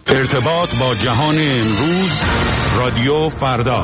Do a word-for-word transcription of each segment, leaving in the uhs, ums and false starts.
ارتباط با جهان امروز، رادیو فردا.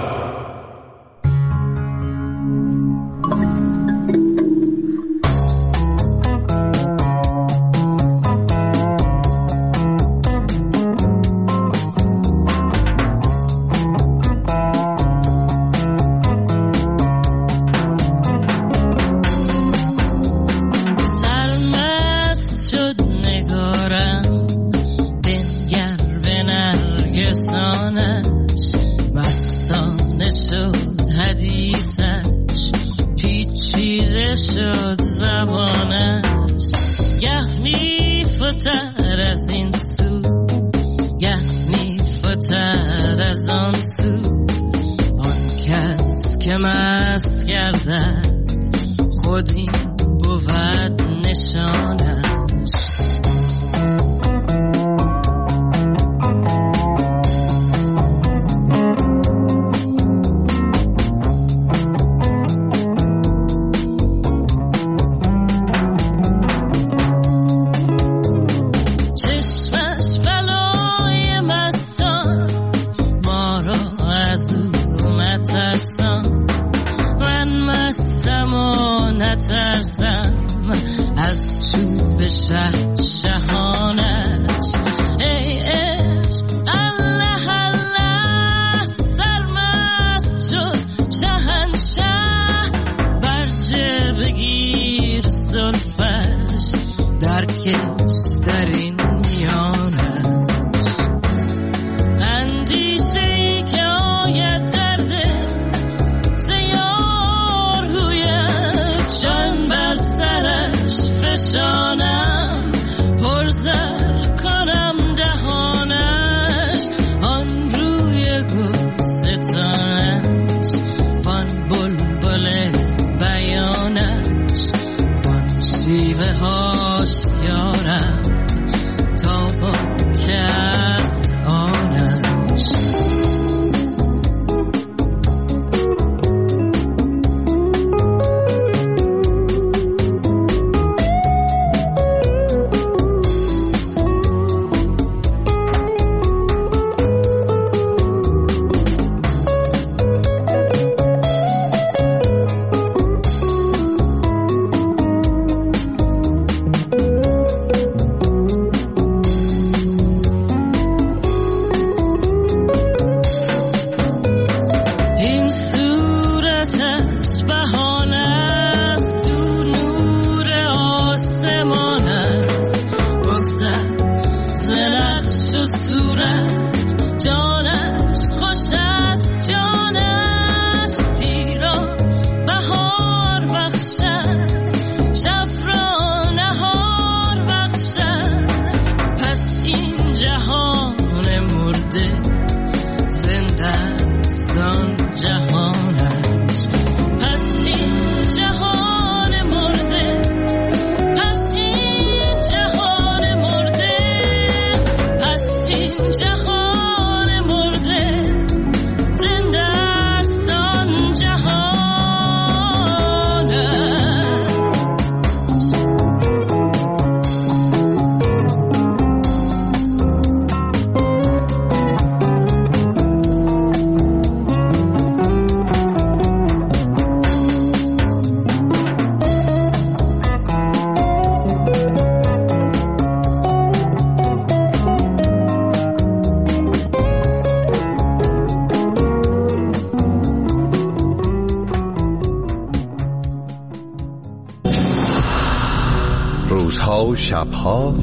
و شبها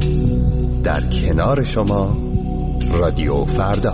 در کنار شما، رادیو فردا.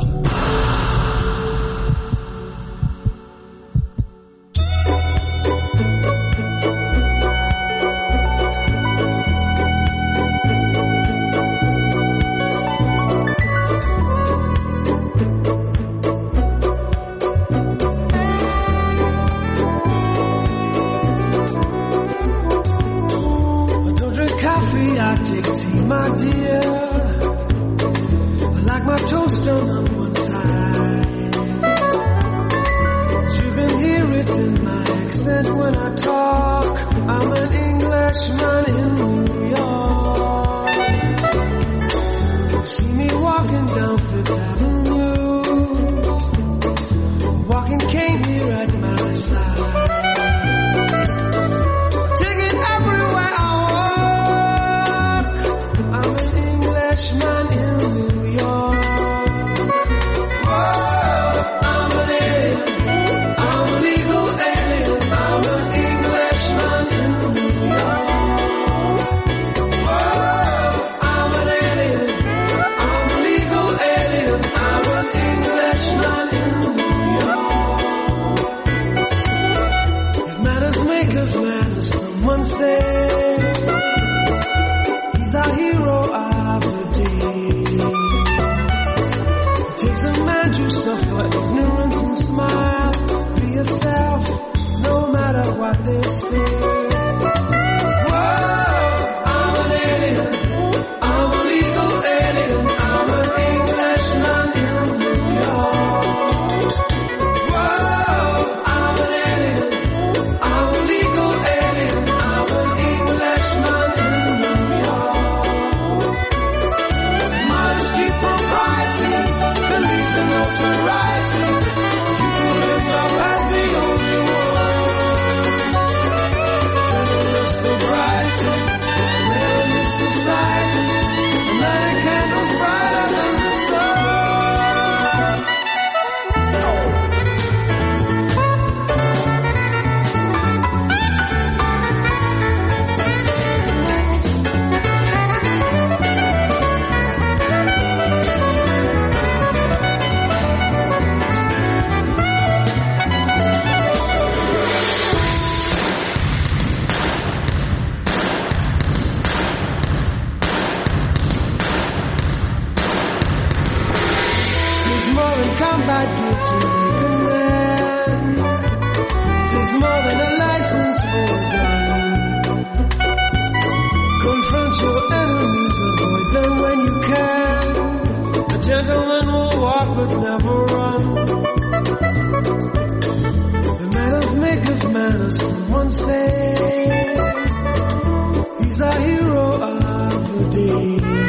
See me walking down Fifth Avenue, walking cane here at my side. Take it everywhere I walk. I'm an Englishman in New York. Whoa, I'm an alien. I'm a legal alien. I'm an Englishman in New York. Whoa, I'm an alien. I'm a legal alien. I'm an Englishman in New York. If manners make us manners, someone say he's our hero of the day. It takes a man to suffer ignorance and smile. Be yourself, no matter what they say. Whoa, I'm an alien. I'm a legal alien. I'm an Englishman in New York. Whoa, I'm an alien. I'm a legal alien. I'm an Englishman in New York. Modesty, propriety, belief in notoriety. You live up as the only one. Generous sobriety, rare in society. Light candles brighter than the sun. Takes more than combat gear to make a man. Takes more than a license for a gun. Confront your enemies, avoid them when you can. A gentleman will walk but never run. The manners make us manners, someone say. He's our hero of the day.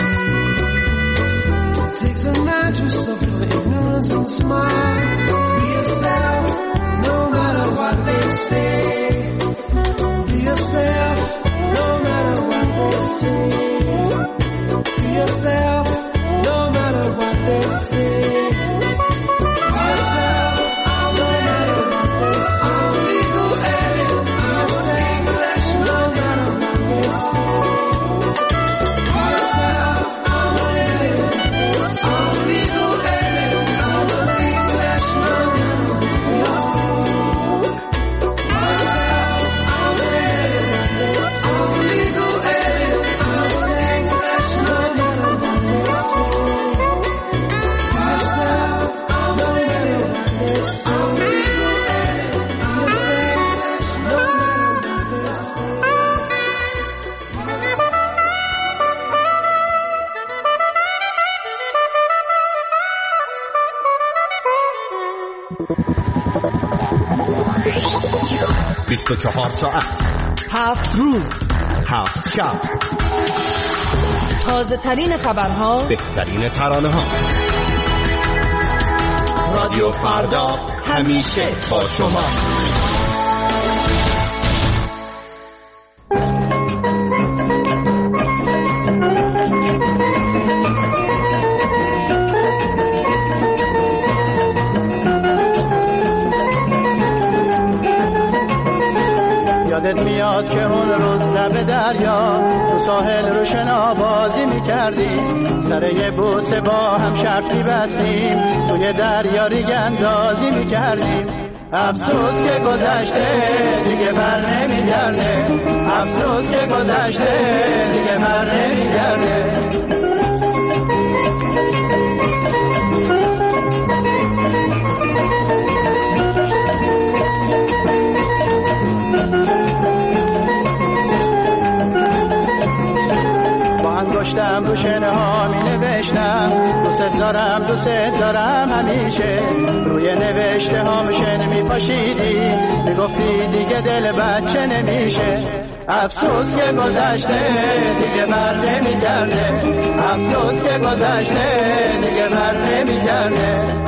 It takes a man to suffer ignorance and smile. Be yourself, no matter what they say. Be yourself, no matter what they say. Be yourself, no matter what they say. Be yourself, no matter what they say. I'm a legal alien. I'm an English, no matter what they say. Be yourself, I'm an alien. I'm a legal alien. I'm an Englishman in New York. Be yourself, I'm an alien. I'm a legal alien. I'm an Englishman, no matter what they say. Be yourself, I'm an alien. I'm a legal alien. I'm an English, no matter what they say. بیست و چهار ساعت، هفت روز، هفت شب، تازه ترین خبرها، بهترین ترانه ها. رادیو فردا همیشه با شما. یادت میاد که اون روز لب دریا تو ساحل رو شنا بازی میکردیم، سر یه بوسه با هم شرطی بستیم، توی دریا ریگ اندازی میکردیم. افسوس که گذشته دیگه بر نمیگرده، افسوس که گذشته دیگه بر نمیگرده. با انگشتم رو شنه ها می نوشتم، دوست دارم دوست دارم همیشه. روی نوشته هام شن میپاشیدی میگفتی دیگه دل بچه نمیشه. افسوس که گذشته دیگه بر نمیگرده. افسوس که گذشته دیگه بر نمیگرده.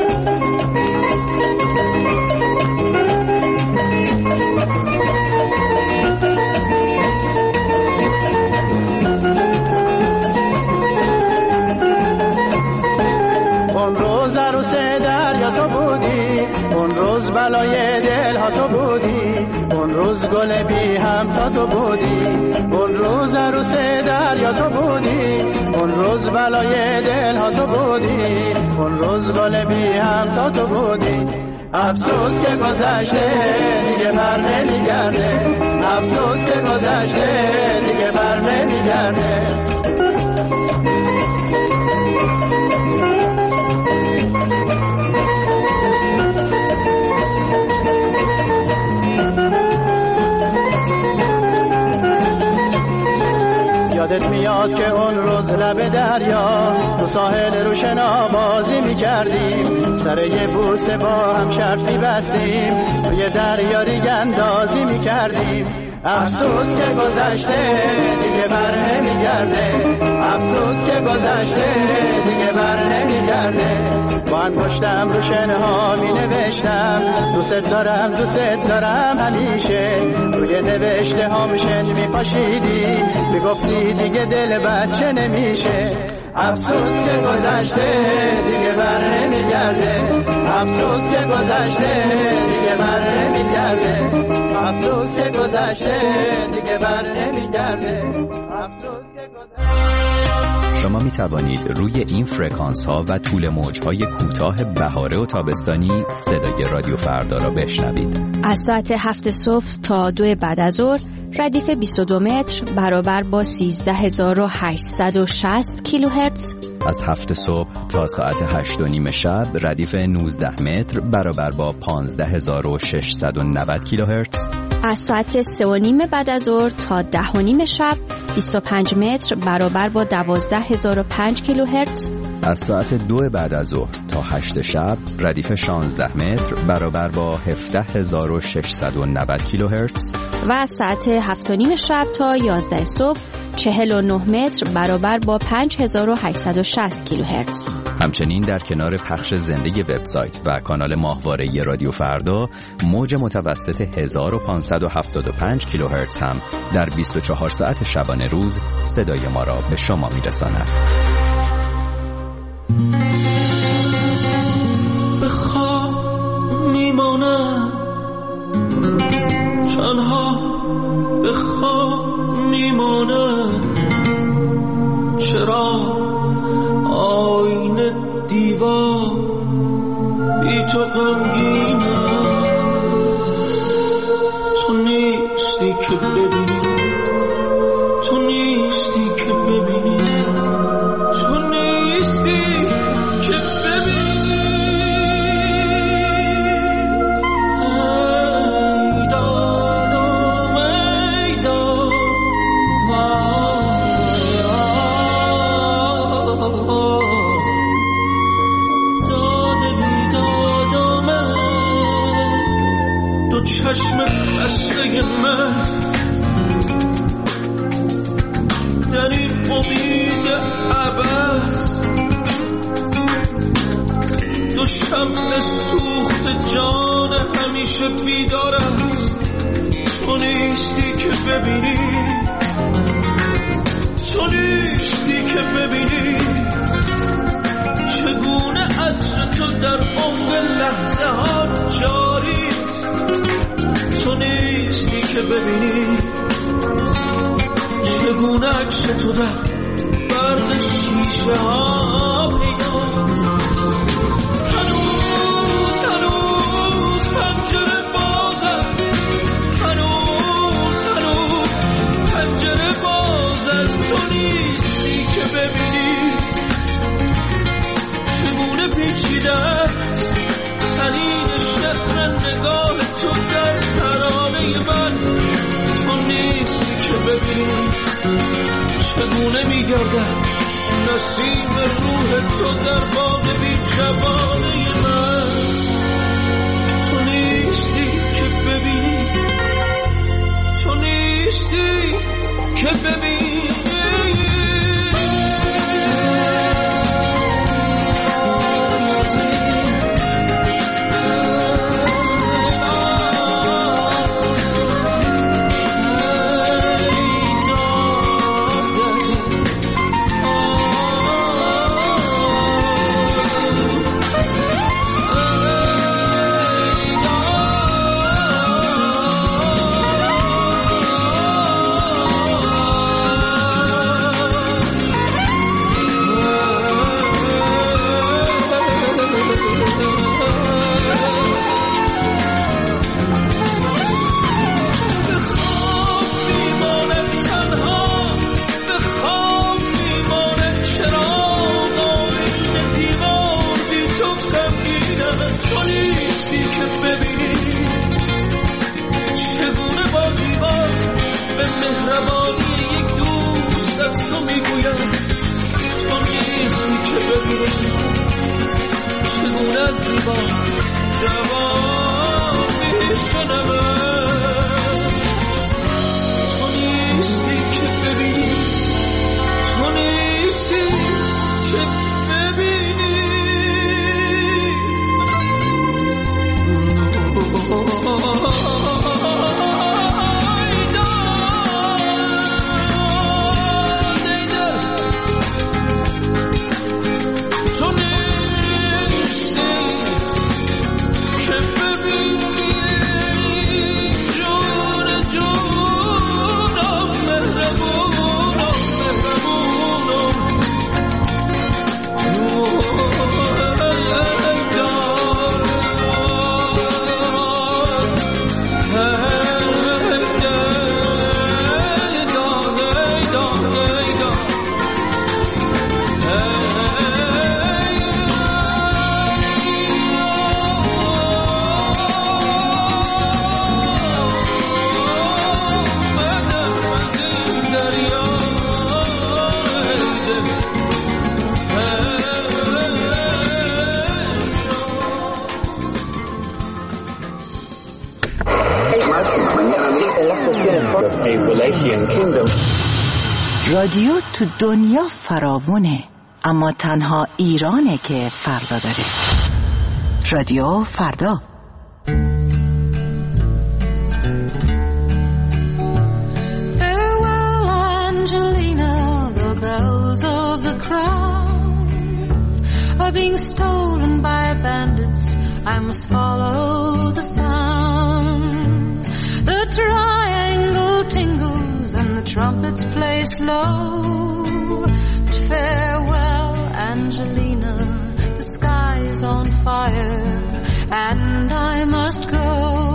اون روز عروس دریا تو بودی، اون روز بلای دل ها تو بودی، اون روز گل بی هم تا تو بودی، اون روز عروس دریا تو بودی، اون روز بلای دل ها تو بودی، اون روز گل بی هم تا تو بودی. افسوس که گذشته دیگه بر نمیگرده. افسوس که گذشته دیگه بر نمیگرده. یادت میاد که اون روز لب دریا تو ساحل روشنا بازی میکردیم، سر یه بوسه با هم شرطی بستیم، توی دریا ریگ اندازی میکردیم. افسوس که گذشته دیگه بر نمیگرده. افسوس که گذشته دیگه بر نمیگرده. با انگشتم رو شنه ها می نوشتم دوست دارم دوست دارم همیشه. روی نوشته ها میشن می پاشیدی میگفتی دیگه دل بچه نمیشه. افسوس که گذشته دیگه بر نمیگرده. افسوس که گذشته دیگه بر نمیگرده. افسوس که گذشته دیگه بر نمیگرده. افسوس که گذشته. شما می توانید روی این فرکانس ها و طول موج های کوتاه بهاره و تابستانی صدای رادیو فردا را بشنوید. از ساعت هفت صبح تا دو بعد از ظهر ردیف بیست و دو متر برابر با سیزده هزار و هشتصد و شصت کیلوهرتز. از هفت صبح تا ساعت هشت و نیم شب ردیف نوزده متر برابر با پانزده هزار و ششصد و نود کیلوهرتز. از ساعت سه و نیم بعد از ظهر تا ده و نیم شب بیست و پنج متر برابر با دوازده هزار و پنج کیلوهرتز. از ساعت دو بعد از ظهر تا هشت شب ردیف شانزده متر برابر با هفده هزار و ششصد و نود کیلوهرتز. و از ساعت هفت و نیم شب تا یازده صبح چهل و نه متر برابر با پنج هزار و هشتصد و شصت کیلوهرتز. همچنین در کنار پخش زنده وبسایت و کانال ماهواره رادیو فردا موج متوسط هزار و پانصد و هفتاد و پنج کیلوهرتز هم در بیست و چهار ساعت شبانه روز صدای ما را به شما میرساند. به خواب میمانم تنها، به خواب میمانم. چرا آینه دیوار بی تو غمگینم؟ تو نیستی که ببینی، تو نیستی که ببینی، تو نیستی که ببینی. ای دادم ای دادم داده بی دادم دو چشم بسته من در این امید عباس، دو شمع سوخت جان همیشه بیدار است. تو نیستی که ببینی، تو نیستی که ببینی چگونه عطر تو در عمق لحظه ها جاری. تو نیستی که ببینی چگونه عکس تو در برق شیشه ها پیداست. هنوز هنوز پنجره بازم، هنوز هنوز پنجره باز است. تو نیستی که ببینی چگونه پیچیده است تنین شهر نگاه تو در ترانه من. تو نیستی که ببینی چگونه میگردد نسیم روح تو در باغ بی‌خبانه من. تو نیستی که ببینی، تو نیستی که ببینی. رادیو تو دنیا فراوونه، اما تنها ایرانه که فردا داره. رادیو فردا. Farewell, Angelina, the bells of the crown are being stolen by bandits. I must follow the sound. The triangle tingles and the trumpets play slow. But farewell, Angelina, the sky's on fire and I must go.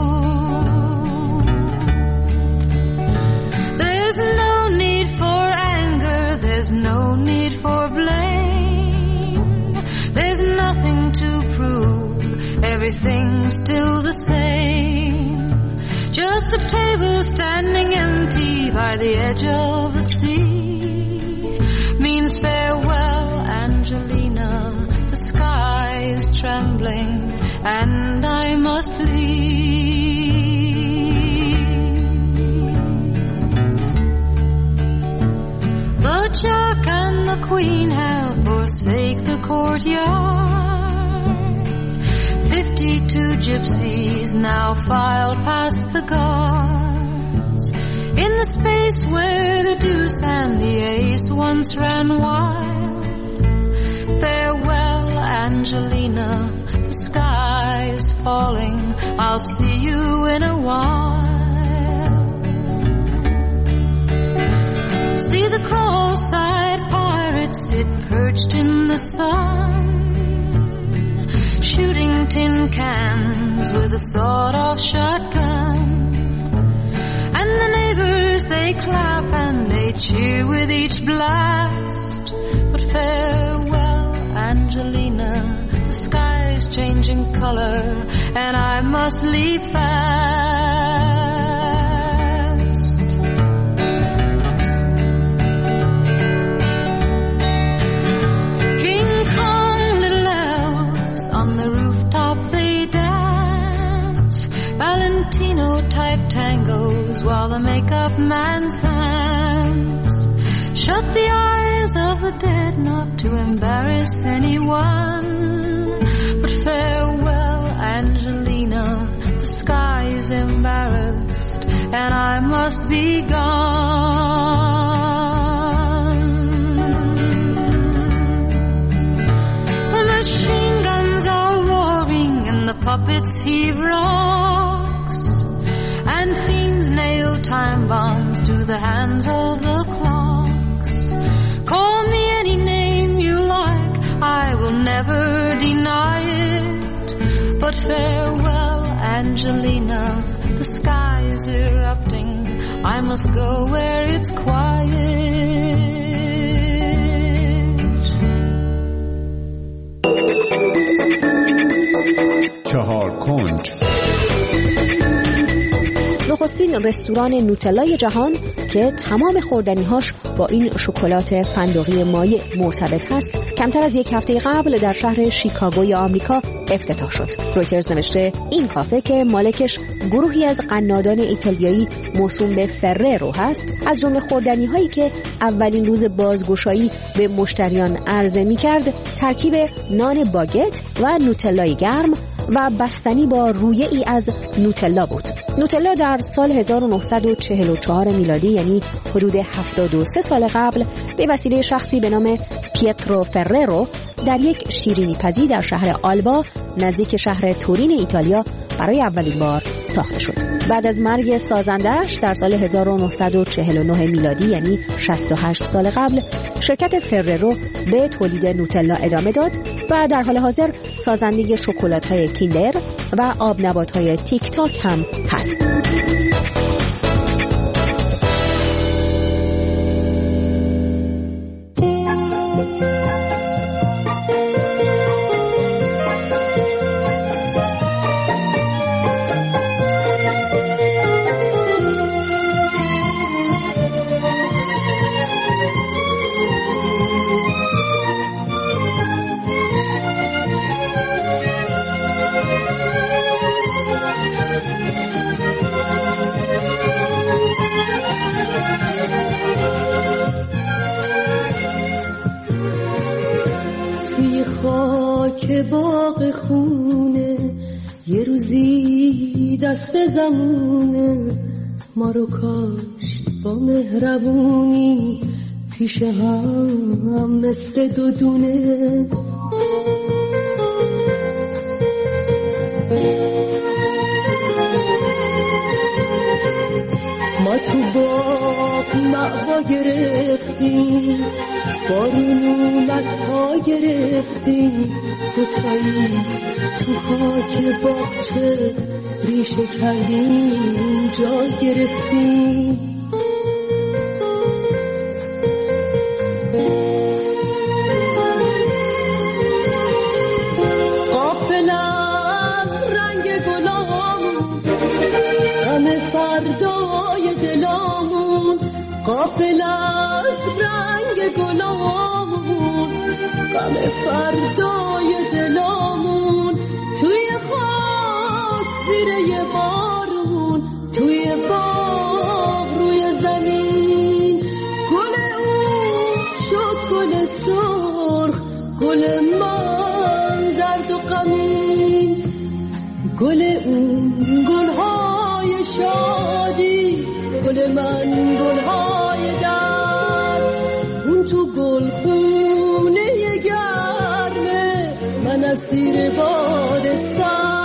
There's no need for anger, there's no need for blame. There's nothing to prove, everything's still the same. Just the table standing empty by the edge of the sea means farewell, Angelina. The sky is trembling and I must leave. The Jack and the Queen have forsaken the courtyard. Fifty-two gypsies now file past the guards in the space where the deuce and the ace once ran wild. Farewell, Angelina, the sky is falling, I'll see you in a while. See the cross-eyed pirates sit perched in the sun, shooting tin cans with a sawed-off shotgun. And the neighbors, they clap and they cheer with each blast. But farewell, Angelina, the sky's changing color and I must leave fast. rectangles while the makeup man's hands shut the eyes of the dead not to embarrass anyone. But farewell, Angelina, the sky is embarrassed and I must be gone. The machine guns are roaring and the puppets heave rocks, and fiends nail time bombs to the hands of the clocks. Call me any name you like, I will never deny it. But farewell, Angelina, the sky is erupting, I must go where it's quiet. چهار کنج. نخستین رستوران نوتلای جهان که تمام خوردنی‌هاش با این شکلات فندقی مایع مرتبط هست، کمتر از یک هفته قبل در شهر شیکاگوی آمریکا افتتاح شد. رویترز نوشته این کافه که مالکش گروهی از قنادان ایتالیایی موسوم به فرررو هست، از جمله خوردنی‌هایی که اولین روز بازگشایی به مشتریان عرضه می‌کرد، ترکیب نان باگت و نوتلای گرم و بستنی با رویه‌ای از نوتلا بود. نوتلا در سال هزار و نهصد و چهل و چهار میلادی، یعنی حدود هفتاد و سه سال قبل، به وسیله شخصی به نام پیترو فرررو در یک شیرینی پزی در شهر آلبا نزدیک شهر تورین ایتالیا برای اولین بار ساخته شد. بعد از مرگ سازنده‌اش در سال هزار و نهصد و چهل و نه میلادی، یعنی شصت و هشت سال قبل، شرکت فرررو به تولید نوتلا ادامه داد و در حال حاضر سازنده شکلات‌های کیندر و آب نبات‌های تیک تاک هم هست. که باغ خونه یه روزی دست زمونه ما رو کاش با مهربونی پیش هم مثل دو دونه. ما تو باغ مأوا گرفتیم، بارون اومد پا گرفتیم، دوتایی تو خاک باغچه ریشه کردیم، جا گرفتیم. غافل از رنگ گلامون، غم فردای دلامون، غافل از رنگ گلامون، غم فردای دلامون، توی خاک زیر یه بارون، توی باغ روی زمین، گل اون شد گل سرخ، گل من زرد و غمین، گل اون گلهای شادی، گل من گلهای درد، اون تو گل خونه گرمه، من اسیر باد سرد.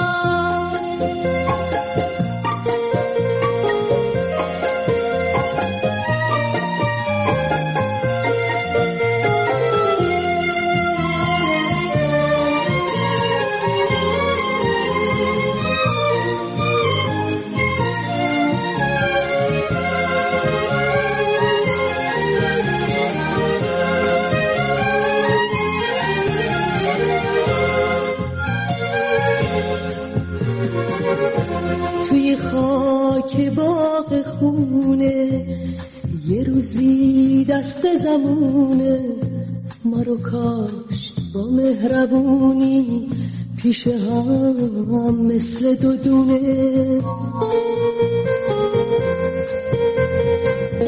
توی خاک باغ خونه یه روزی دست زمونه، ما رو کاش با مهربونی پیش هم مثل دو دونه.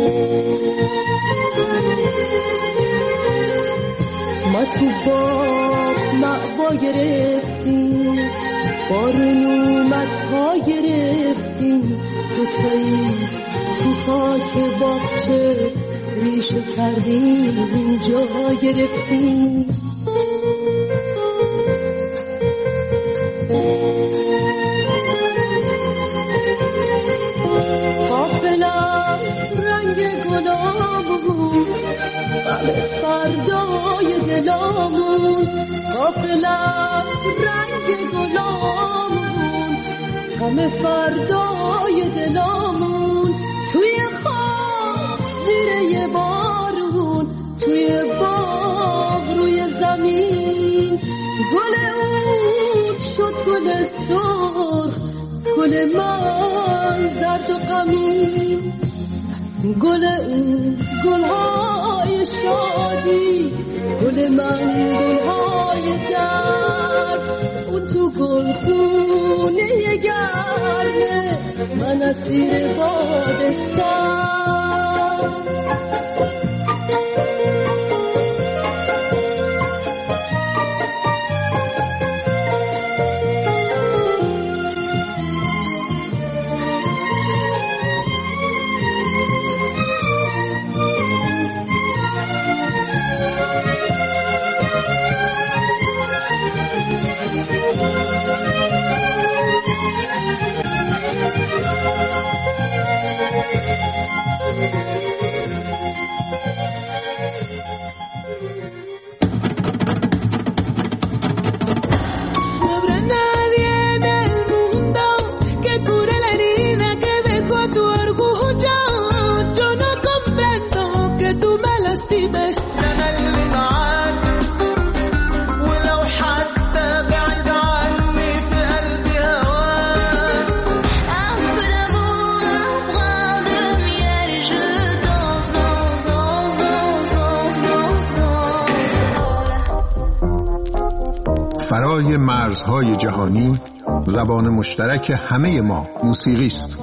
ما تو باغ معوا گرفتیم، بارون اومد پا گرفتیم، دوتایی تو خاک باغچه ریشه کردیم جا گرفتیم. غافل از رنگ گلامون فردای دلامون، غافل از رنگ گلامون همه فردای دلامون، توی خاک زیر یه بارون، توی باغ روی زمین، گل اون شد گل سرخ، گل من درد و غمین، گل اون گلهای شادی، گل من گلهای درد، اون تو گل خونه گرمه، من اسیر باد سرد. فرای مرزهای جهانی، زبان مشترک همه ما موسیقی است.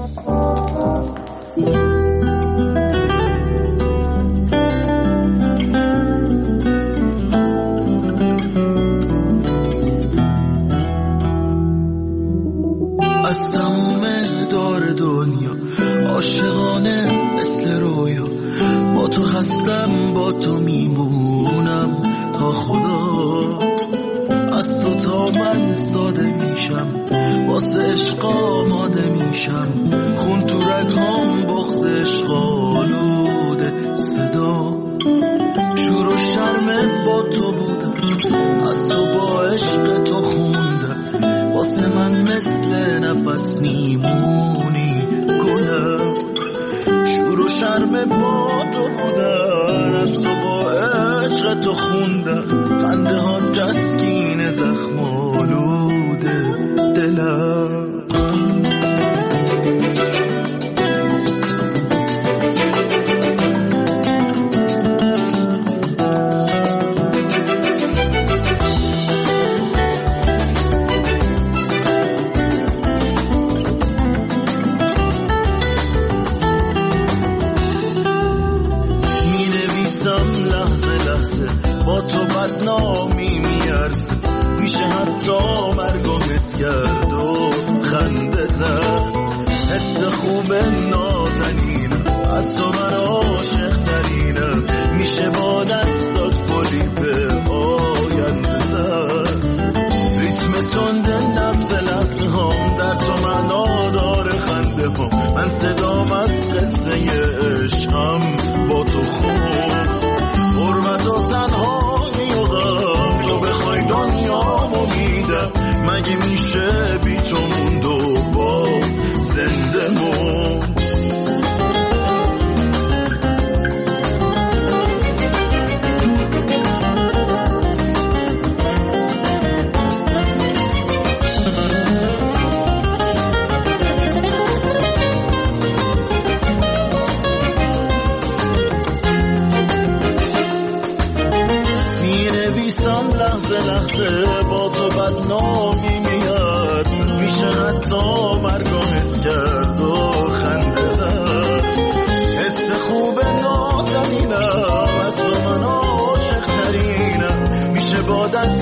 از تمام دار دنیا عاشقانه مثل رویا، با تو هستم با تو میمونم تا خدا، از تو تا من ساده میشم، واسه عشق آماده میشم، خون تو رگام بغض عشق آلوده صدا، شور و شرم با تو بودم، از تو با عشق تو خوندم، واسه من مثل نفس میمونی گلم، شور و شرم با تو بودن، از تو با عشق تو خوندم، خنده ها تسکین زخم آلوده دلم. با تو بدنامی میارزه، میشه حتی مرگو حس کرد و خنده زد، حس خوب نازنینم، از تو من عاشق ترینم، میشه با دستات گلی به آینده زد، ریتم تند نبض لحظه هم در تو معنا داره خنده هم، من صدام از قصه عشقم با تو خوب، حرمت و تنهایی و غم، تو بخوای دنیامو میدم، مگه میشه بی تو موند و باز زنده موند. لحظه با تو بدنامی میاد، میشه حتی مرگو حس کرد و خنده زد، حس خوب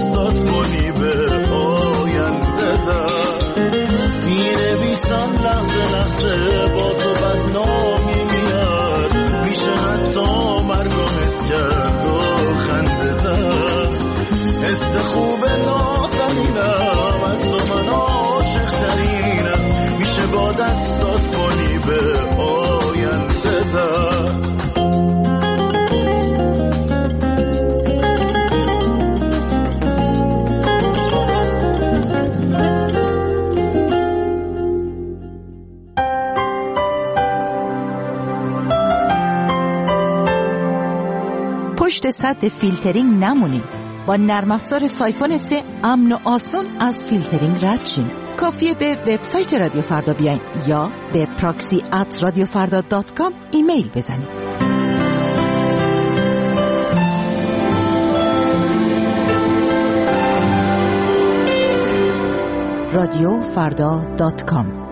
دستات کنی به آینده زد می‌نویسم لحظه لحظه با تو بدنامی میاد میشه حتی مرگو حس کرد و خنده زد حس خوب نازنینم از تو من عاشق ترینم میشه با دستات کنی به آینده زد پشت سد فیلترینگ نمونید. با نرم افزار سایفون سه امن و آسان از فیلترینگ رد شین. کافیه به وبسایت رادیو فردا بیاین یا به پراکسی ات رادیو فردا دات کام ایمیل بزنید. رادیو فردا دات کام.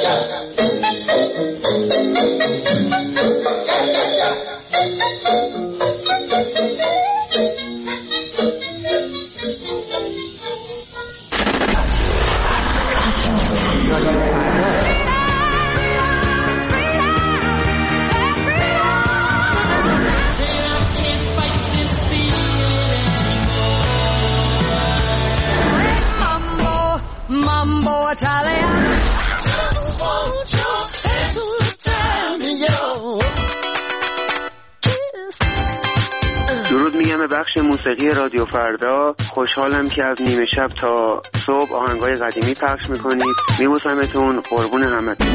درود میگم به بخش موسیقی رادیو فردا. خوشحالم که از نیمه شب تا صبح آهنگای قدیمی پخش میکنید. میبوسمتون، قربون همتون.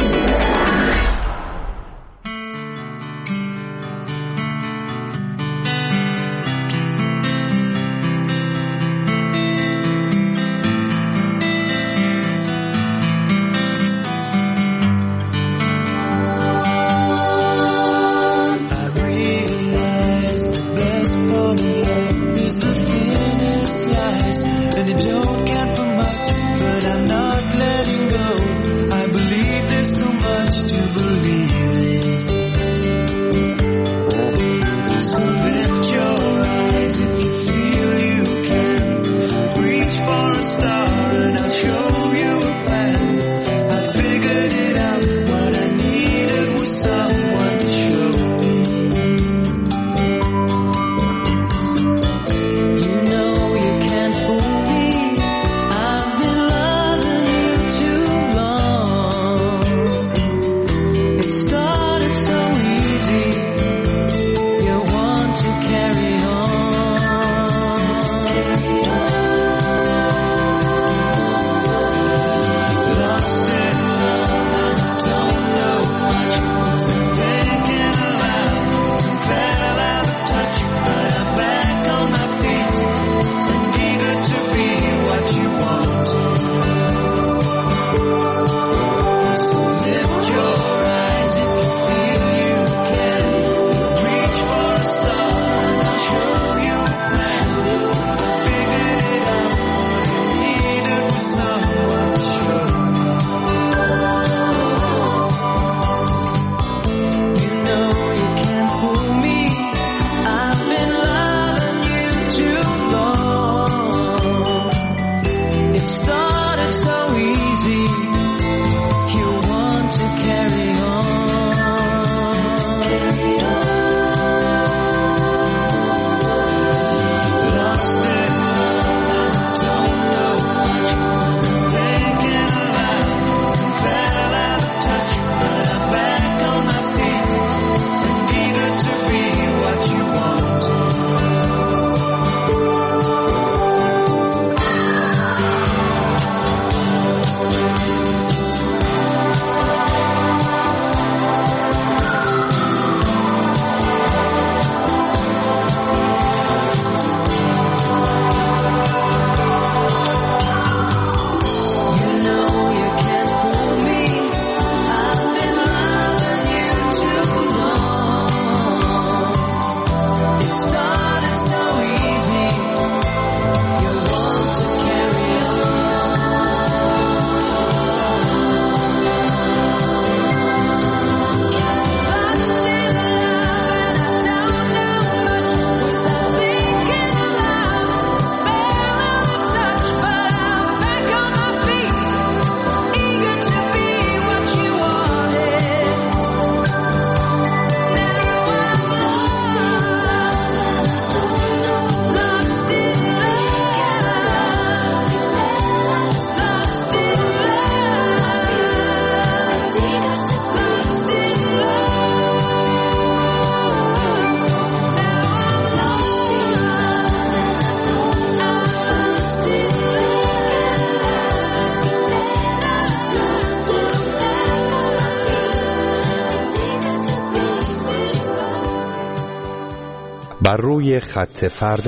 بر روی خط فردا.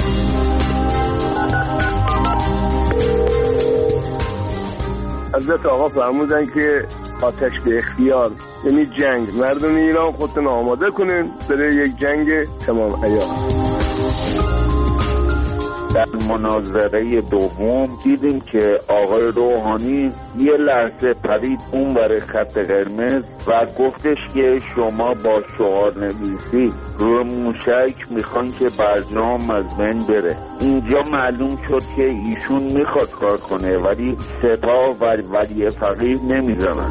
حضرت آقا فرمودن که آتش به اختیار، یعنی جنگ. مردم ایران خودتون آماده کنین برای یک جنگ تمام عیار. در مناظره دوم دیدیم که آقای روحانی یه لحظه پرید اون ور خط قرمز و گفتش که شما با شعار نویسی روی موشک میخوان که برجام از بین بره. اینجا معلوم شد که ایشون میخواد کار کنه ولی سپاه و ولی فقیه نمیزنن.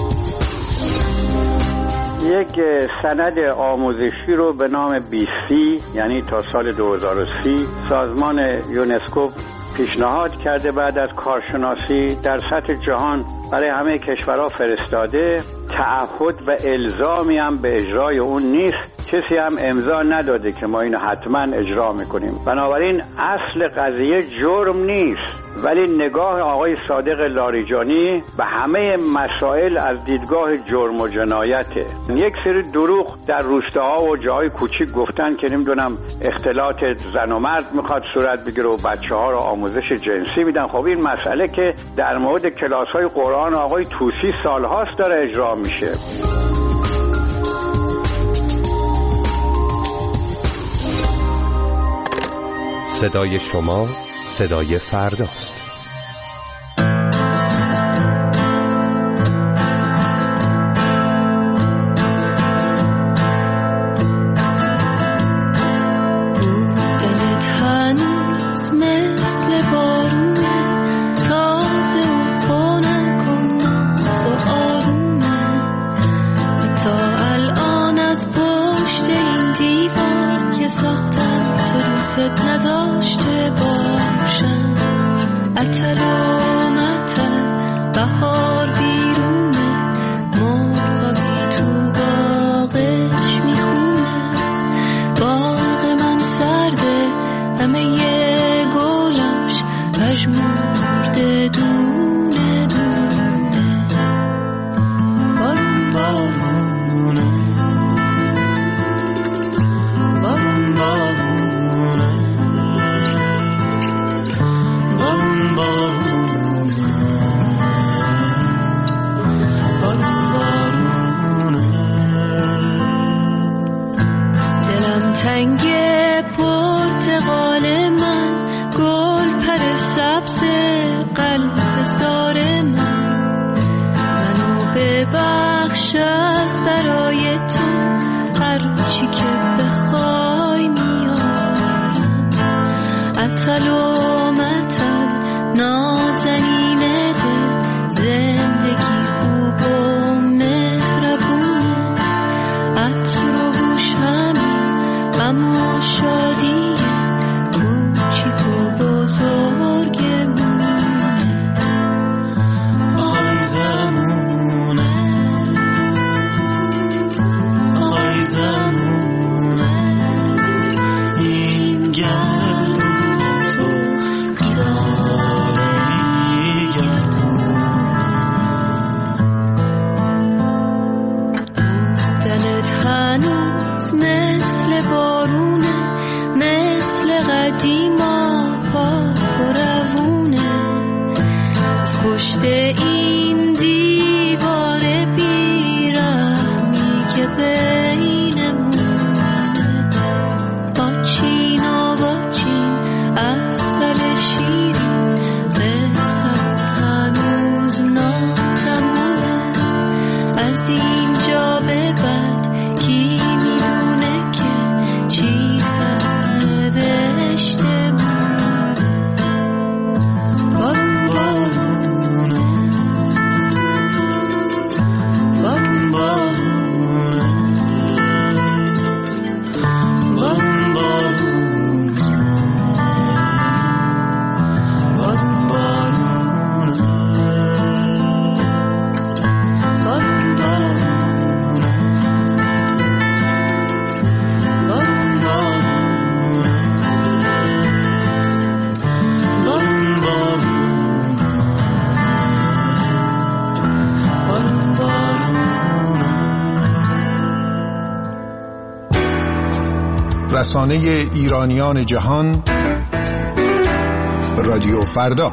یک سند آموزشی رو به نام بی سی یعنی تا سال دو هزار و سی سازمان یونسکو پیشنهاد کرده، بعد از کارشناسی در سطح جهان برای همه کشورها فرستاده. تعهد و الزامی هم به اجرای اون نیست، کسی هم امضا نداده که ما اینو حتما اجرا میکنیم. بنابراین اصل قضیه جرم نیست، ولی نگاه آقای صادق لاریجانی به همه مسائل از دیدگاه جرم و جنایته. یک سری دروغ در روستاها و جاهای کوچیک گفتن که نمیدونم اختلاط زن و مرد میخواد صورت بگیره و بچه ها رو آموزش جنسی میدن. خب این مسئله که در مورد کلاس های قرآن آقای طوسی سالهاست داره اجرا میشه. صدای شما صدای فرداست. نداشته باشم اتل و متل بهار بیرونه مرغا بی تو باغش میخونه باغ من سرده همه یه گلاش پژمرده دونه دونه بارون بارونه بارون بارونه تنگ پرتقال من گل پر سبز قلب زار من منو ببخش از برای تو هر چی که بخوای میارم اتل و متل نازنین دل زندگی خوب و مهربونه عطر و بوش اما شادی کوچیک و بزرگمونه آی زمونه آی زمونه این گردون تو بیداره گردون دلت هنوز مثل بارونه مثل قدیما پاک و روونه از پشت این دیوار بیرحمی که بینمونه با چین و با چین اصل شیرین قصه هنوز ناتمونه از اینجا به بعد کی میدونه که چی سرنوشته من بارون بارونه بارون بارونه بارون بارونه بارون بارونه بارون بارونه رسانه ایرانیان جهان رادیو فردا.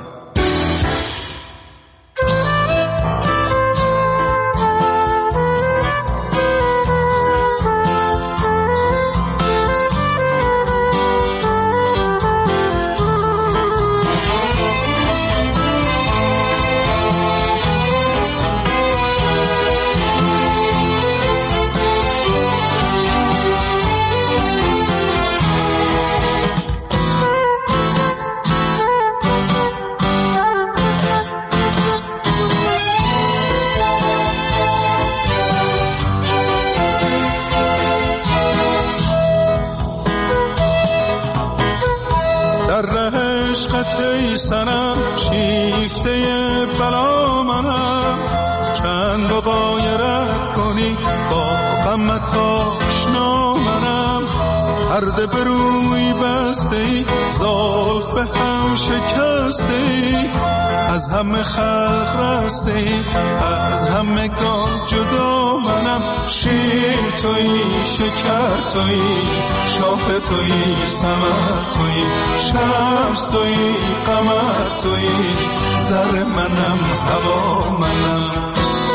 عشقت ای سنم شیفته بلا منم چند غایرت کنی با غمت آشنا منم پرده به روی بسته ای زلف به هم شکسته ای از همه خلق رسته ای از همه گان جدا منم شیر تویی شکر تویی شاخ تویی ثمر تویی شمس تویی قمر تویی زر منم هوا منم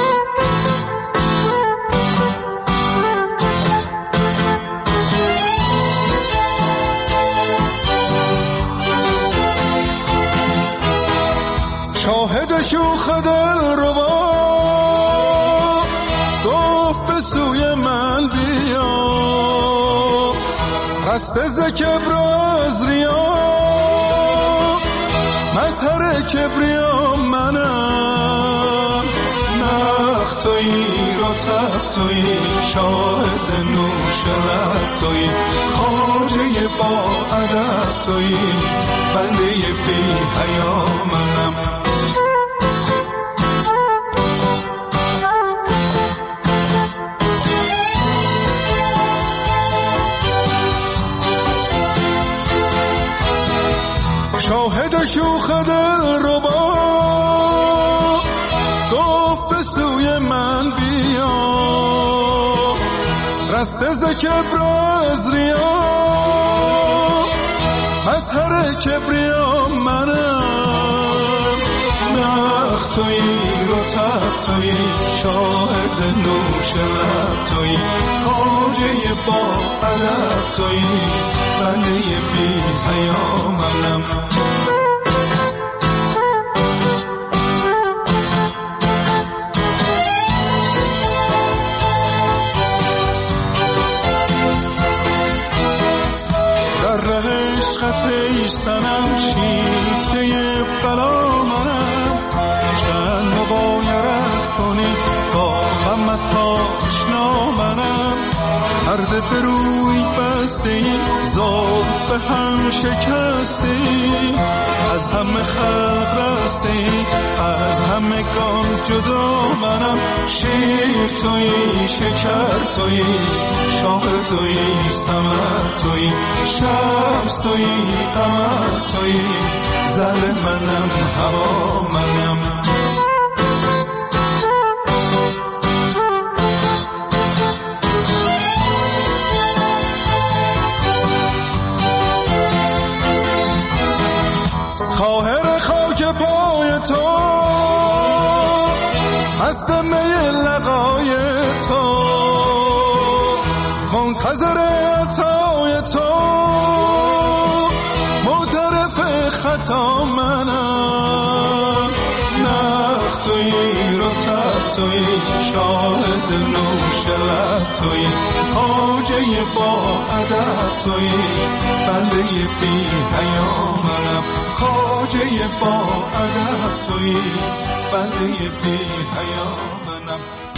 شاهد شوخ دل ربا گفت به سوی من بیا رسته ز کبر از ریا مظهر کبریا منم نخ تویی رطب تویی شاهد نوش لب تویی خواجه با ادب تویی بنده بی حیا منم شاهد شوخ دل ربا گفت به سوی من بیا رسته ز کبر از ریا مظهر کبریا منم نخ تویی رطب تویی شاهد نوش لب تویی خواجه با ادب تویی بنده بی حیا منم ای سنم شیفته بلا منم چند مغایرت کنی با غمت آشنا منم پرده به روی بسته ای زلف به هم شکسته ای از همه خلق رسته ای از همه گان جدا منم شیر تویی شکر تویی شاخ تویی ثمر تویی شمس تویی قمر تویی زر منم هوا منم خواهر خاک پای تو مست می لقای تو منتظر عطای تو معترف خطا منم نخ تویی رطب تویی شاهد نوش لب تویی خواجه با ادب تویی بنده بی حیا منم خواجه با ادب تویی بنده بی حیا منم.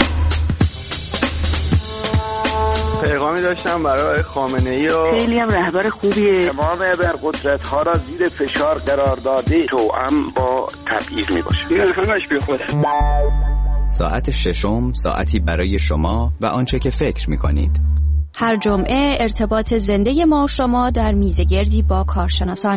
پیغامی داشتم برای خامنه‌ای و خیلی هم رهبر خوبیه. امام ابرقدرت ها را زیر فشار قرار داده توأم با تبعیض می باشه. این همش بی خوده. ساعت ششم ساعتی برای شما و آنچه که فکر می کنید. هر جمعه ارتباط زنده ما شما در میزگردی با کارشناسان.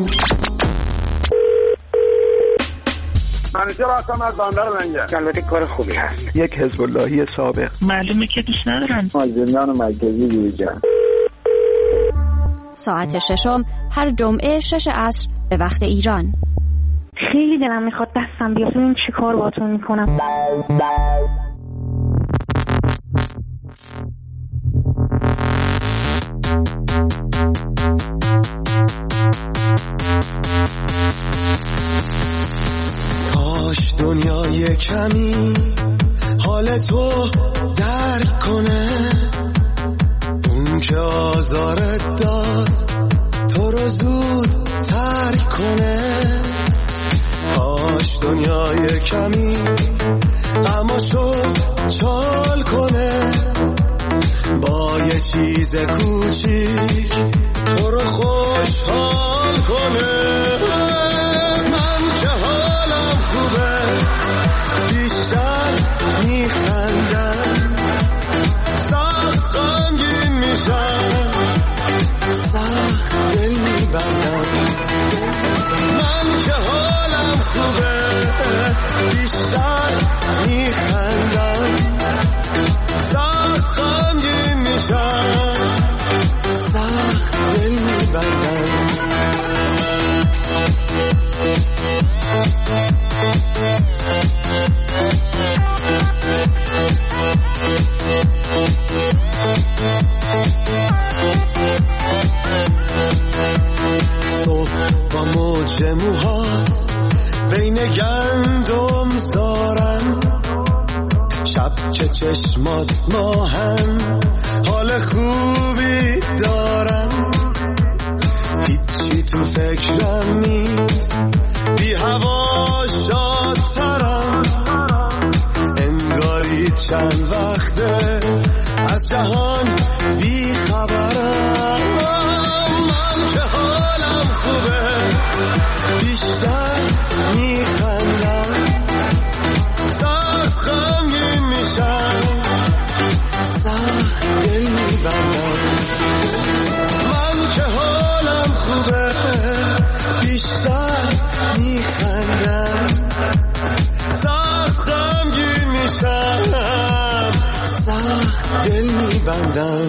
منیجر هستم از بندر لنگر. البته کار خوبی هست. یک حزب اللهی سابق. معلومه که دوست ندارن. زندان مرکزی دیوجان. ساعت ششم هر جمعه شش عصر به وقت ایران. خیلی دلم میخواد دستم بیاد ببین چی کار باهاتون میکنم. کاش دنیای کمی حال تو درک کنه، اون که آزارت داد تو رو زود ترک کنه. کاش دنیای کمی غماشو چال کنه، با یه چیز کوچیک تو رو خوشحال کنه. میشم سخت دل میبندم من که حالم خوبه بیشتر میخندم سخت غمگین میشم سخت دل میبندم صبح با موج موهات بین گندم زارم شب که چشمات ماهم حال خوبی دارم هیچی تو فکرم نیست بی هوا شادترم انگاری چند وقته از جهان بی خبرم من که حالم خوبه بیشتر میخندم سخت غمگین میشم سخت دل میبندم من که حالم خوبه بیشتر میخندم سخت غمگین میشم سخت دل میبندم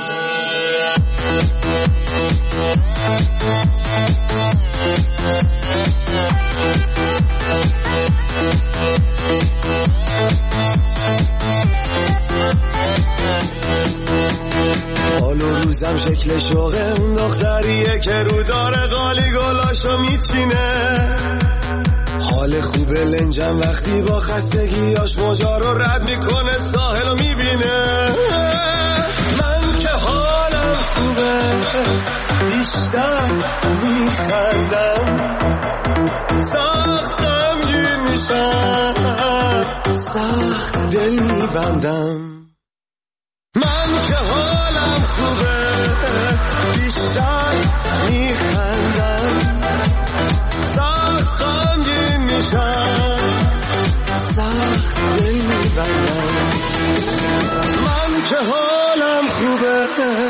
حال و روزم شکل شوقه اون دختریه که رو داره قالی گلاشو میچینه حال خوبه لنجم وقتی با خستگیاش موجا رو رد میکنه ساحل رو میبینه من که حالم خوبه بیشتر میخندم سخت غمگین میشم سخت دل میبندم من که حالم خوبه بیشتر میخندم سخت غمگین میشم سخت دل میبندم من که حالم خوبه.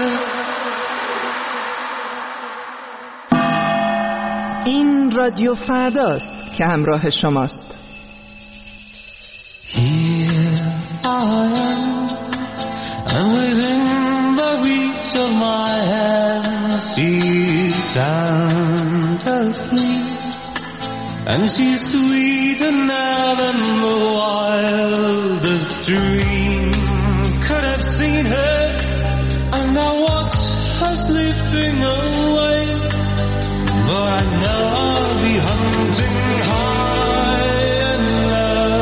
این رادیو فرداست که همراه شماست. And within the reach of my hand, she's sound asleep, and she's sweeter now than the wildest dream could have seen her. And I watch her slipping away, but I know I'll be hunting high and low.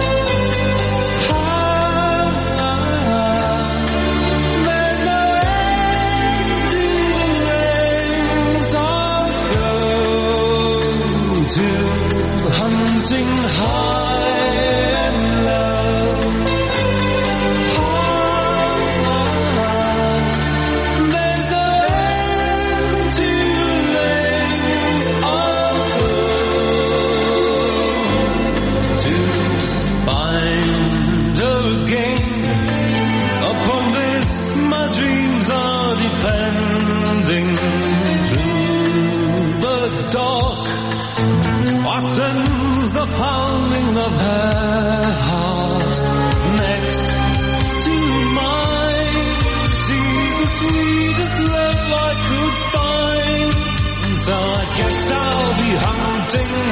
Hunting high and low. There's no end to length of road to find again. Upon this my dreams are depending. Through the dark sends the pounding of her heart next to mine. She's the sweetest love I could find, so I guess I'll be hunting